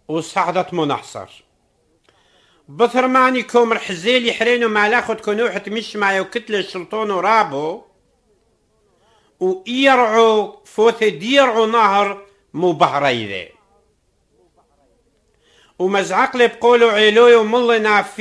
وصعدت منحصر بثرماني كومر حزيلي حرينو مالاخد كنوحة مش معي وكتلة شلطون ورابو ويرعو فوث ديرعو نهر مو بحريذي ومزعقلي بقولو عيلوي ومالله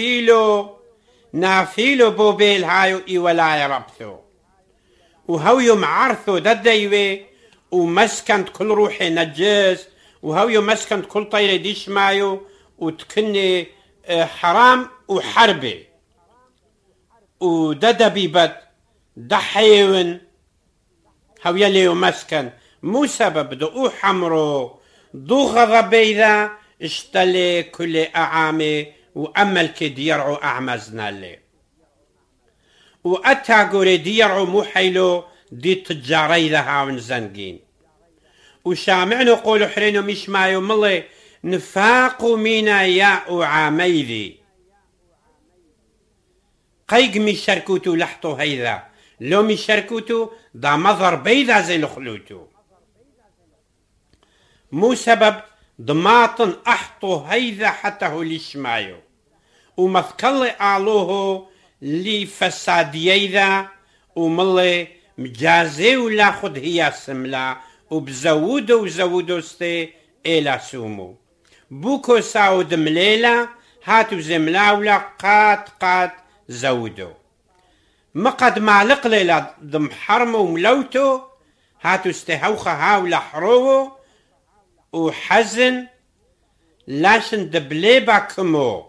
نافيلو بوبيل هايو اي ولا يربثو وهو معرثو دديوي ومسكنت كل روحي نجس وهو مسكنت كل طيري ديش مايو وتكني حرام وحربي وددبيبت دحيون هو يلي ومسكن مو سبب دو حمرو دو غضبيذا اشتلي كل أعامي وأمل كديرعو أعمزنا لي وأتاقوري ديرعو موحيلو دي تجاري ذا هاون زنقين وشامعنو قولو حرينو مش مايو ملي نفاقو مينا يا عاميذي قيق مي شركوتو لحطو هيذا لو مي شركوتو دا مظهر بيذا زي لخلوتو مو سبب ضماطن احطو هيذا حتى هو ليش مايو ومثكلي آلوه لي فساديذا وملي مجازي ولا خد هي سملا وبزودو ستي إلا سومو بوكو ساود مليلة هاتو زملاولا قات زودو مقد معلق ليلة ضم حرمو وملوتو هاتو استهوخة هاولا حروو وحزن لاشن دبليبا كمو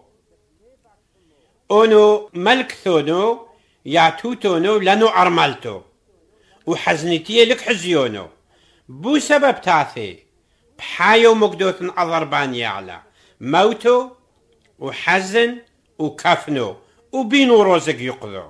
اونو ملك ثونو ياتوتونو لانو ارملتو وحزنتي لك حزيونو بو سبب تاثي بحايو مقدوثن أضربان يعلى موتو وحزن وكفنو وبينو روزق يقضو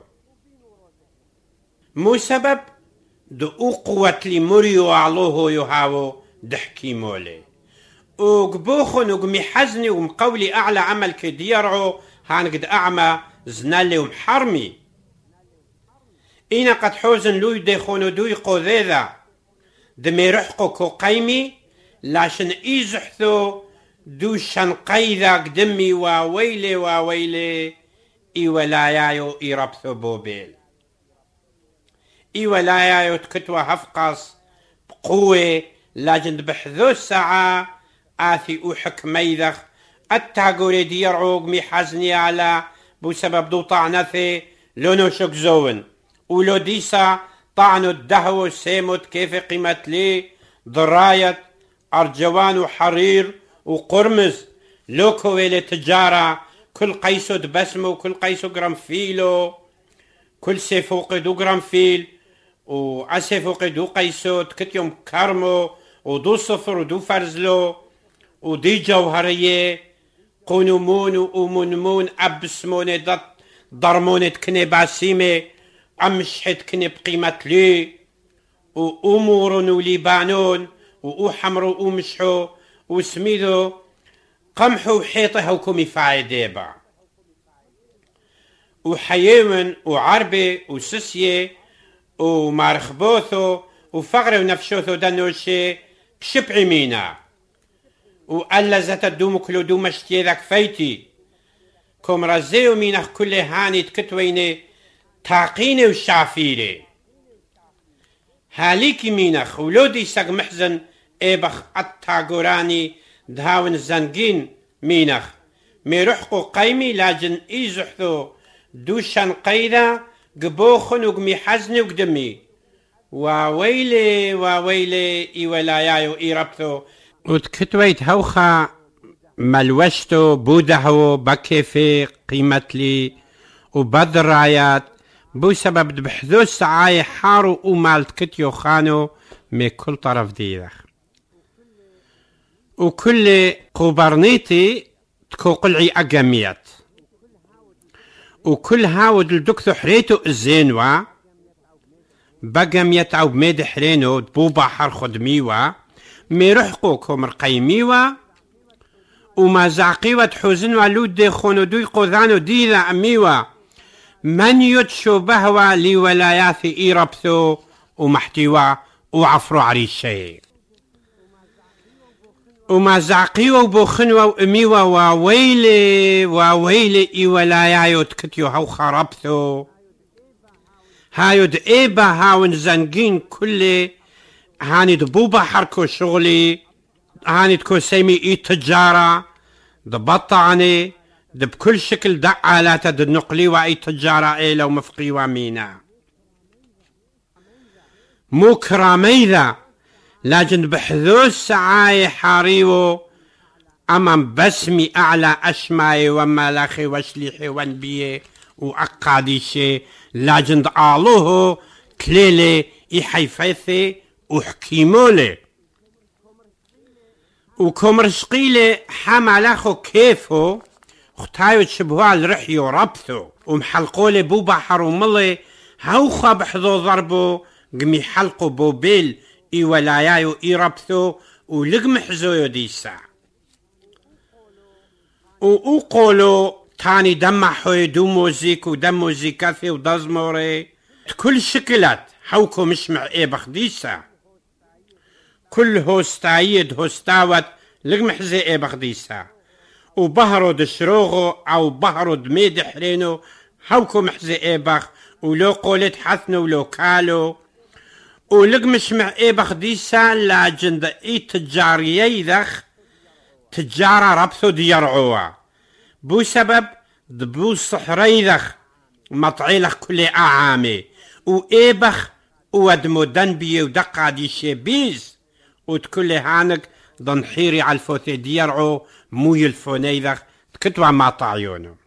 مو سبب دو قوة لمريو علوه يهاو دحكي مولي وقبوخن وقمي حزني ومقولي أعلى عمل كديرعو هانقد أعمى زنالي ومحرمي إنا قد حوزن لوي ديخونو دوي قوذيذا دمي رحقو كو قيمي لاشن إيزحثو دو شنقيذا قدمي واويلي إي ولايايو إي ربثو بوبيل إي ولايايو تكتوى هفقص بقوة لاجن بحذو الساعة آثي أوحك ميذخ التاقوري ديرعوق مي حزني على بو سبب دو طعنثي لونو شك زون ولو ديسا طعنو الدهو سيموت كيف قيمة لي ضراية أرجوان وحرير وقرمز لوكو ويلي تجارة كل قيسو دبسمو وكل قيسو قرنفيلو كل سيفوقي دو قرنفيل وعسيفوقي دو قيسو تكتيوم كارمو ودو صفر ودو فرزلو ودي جوهرية قنمون ومنمون أبسمون ضرمون تكني باسيمي أمشحت كني بقيمة لي وأمور وليبانون وحمرو ومشحو وسميدو قمحو حيطه وكمي فايديبا وحيوان وعربي وسسيه ومارخبوثو وفقر ونفشوثو دانوشي بشبع مينا وألا زت الدوم كلو دوم اشتي ذاك فايتي كوم رزيو مينخ كل هاني تكتويني تاقيني وشافيري هاليكي مينخ ولودي ساق محزن ايبخ التاقوراني دهاون الزنقين مينخ ميروحقو قيمي لاجن ايزحثو دوشان قيدا قبوخن وقمي حزني وقدمي واويلي اي ولايايو اي ربثو وتكتويت هوخا ملوشتو بودهو بكيفي قيمتلي وبدرايات بو سبب بحذو السعاي حارو ومال تكتيو خانو من كل طرف ديرخ وكل قبرنيتي تكو قلعي أقاميات وكل هاود الدكتو حريتو الزينوا بقاميات أو بميد حرينو دبوبا حر خدميوا ميرحقو كومر قيميوا وما زعقيوة حوزنوا لود خونو دوي قوذانو ديذا أميوا من يتشو بهوا لولاياثي إيربثو ومحتوا وعفرو عريشي وما زعقيوا وبوخنوا واميوا وويلي ولايايو تكتيو هاو خربثو هايو دئيبا هاون زنجين كل هاني دبوبا حركو شغلي هاني تكو سيمي تجارة دبطعني بكل شكل دعالات النقلي واي تجارة لو مفقي ومينا مو كراميذا لكن بحذوث سعاي حاريو أمام بسمي أعلى أشماي وملاخي وشليحي وانبيه وأقاديشي لكن دعالوه كليلي إحيفيثي وحكيمولي وكمرشقيلي حملاخو كيفو اختايو تشبهوا الرحيو ربثو ومحلقولي بو بحر وملي هاوخا بحذو ضربو قمي حلقو بوبيل ولايايو ربثو ولقم حزويو ديسا وقولو تاني دمحوي دو موزيك ودم موزيكاثي ودزموري كل شكلات حوكو مشمع بخديسا كل هوستايد هوستاوت لقم حزي بخديسا وبهرو دشروغو او بهرو دميد حرينو هاوكو محزي بخ ولو قولت حثنو ولو كالو ولقمش مع بخديسا لاجند تجاريي ذخ تجارة ربثو ديرعوا بو سبب دبو صحري ذخ مطعيلخ كل اعامي بخ ودمو دنبي ودقا دي شبيز وتكل هانك ضنحيري على الفوثي ديرعو مو يلفوني ذخ تكتوا ما طعيونه